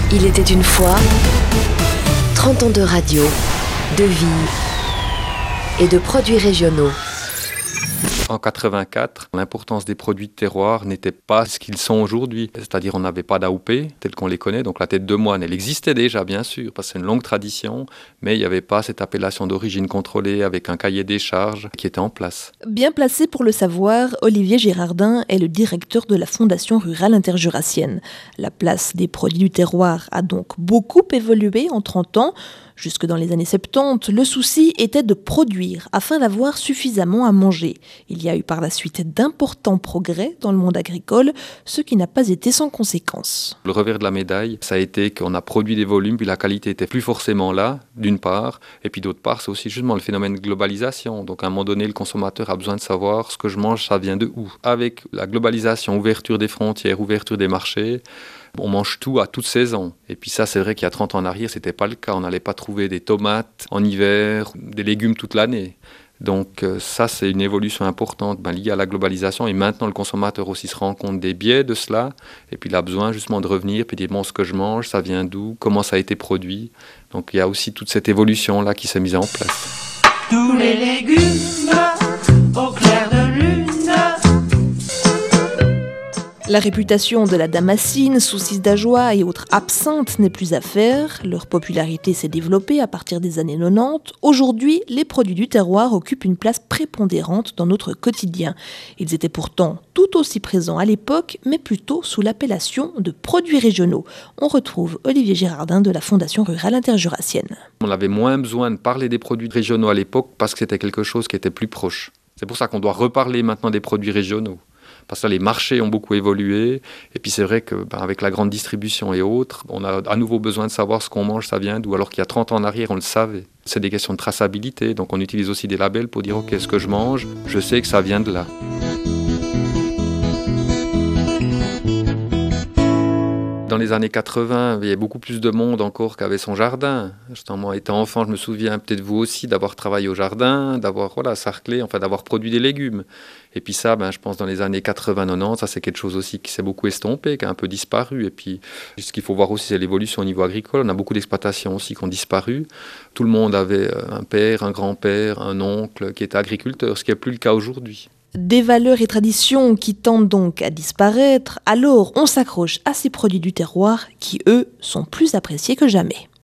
Il était une fois 30 ans de radio, de vie et de produits régionaux. En 84, l'importance des produits de terroir n'était pas ce qu'ils sont aujourd'hui. C'est-à-dire on n'avait pas d'AOP tel qu'on les connaît. Donc la tête de moine, elle existait déjà bien sûr, parce que c'est une longue tradition, mais il n'y avait pas cette appellation d'origine contrôlée avec un cahier des charges qui était en place. Bien placé pour le savoir, Olivier Girardin est le directeur de la Fondation rurale interjurassienne. La place des produits du terroir a donc beaucoup évolué en 30 ans. Jusque dans les années 70, le souci était de produire afin d'avoir suffisamment à manger. Il y a eu par la suite d'importants progrès dans le monde agricole, ce qui n'a pas été sans conséquences. Le revers de la médaille, ça a été qu'on a produit des volumes, puis la qualité était plus forcément là, d'une part, et puis d'autre part, c'est aussi justement le phénomène de globalisation. Donc à un moment donné, le consommateur a besoin de savoir ce que je mange, ça vient de où. Avec la globalisation, ouverture des frontières, ouverture des marchés, on mange tout à toute saison. Et puis ça, c'est vrai qu'il y a 30 ans en arrière, c'était pas le cas. On n'allait pas trouver des tomates en hiver, des légumes toute l'année. Donc ça, c'est une évolution importante liée à la globalisation. Et maintenant, le consommateur aussi se rend compte des biais de cela. Et puis il a besoin justement de revenir, puis dire, bon, ce que je mange, ça vient d'où, comment ça a été produit. Donc il y a aussi toute cette évolution-là qui s'est mise en place. Tous les légumes au clair de lune. La réputation de la damascine, saucisse d'ajoie et autres absinthes n'est plus à faire. Leur popularité s'est développée à partir des années 90. Aujourd'hui, les produits du terroir occupent une place prépondérante dans notre quotidien. Ils étaient pourtant tout aussi présents à l'époque, mais plutôt sous l'appellation de produits régionaux. On retrouve Olivier Girardin de la Fondation rurale interjurassienne. On avait moins besoin de parler des produits régionaux à l'époque parce que c'était quelque chose qui était plus proche. C'est pour ça qu'on doit reparler maintenant des produits régionaux. Parce que là, les marchés ont beaucoup évolué. Et puis c'est vrai qu'avec la grande distribution et autres, on a à nouveau besoin de savoir ce qu'on mange, ça vient d'où. Alors qu'il y a 30 ans en arrière, on le savait. C'est des questions de traçabilité. Donc on utilise aussi des labels pour dire, OK, ce que je mange, je sais que ça vient de là. Dans les années 80, il y avait beaucoup plus de monde encore qu'avait son jardin. Justement, étant enfant, je me souviens, peut-être vous aussi, d'avoir travaillé au jardin, d'avoir sarclé, d'avoir produit des légumes. Et puis ça, je pense dans les années 80-90, ça c'est quelque chose aussi qui s'est beaucoup estompé, qui a un peu disparu. Et puis ce qu'il faut voir aussi, c'est l'évolution au niveau agricole. On a beaucoup d'exploitations aussi qui ont disparu. Tout le monde avait un père, un grand-père, un oncle qui était agriculteur, ce qui n'est plus le cas aujourd'hui. Des valeurs et traditions qui tendent donc à disparaître, alors on s'accroche à ces produits du terroir qui, eux, sont plus appréciés que jamais.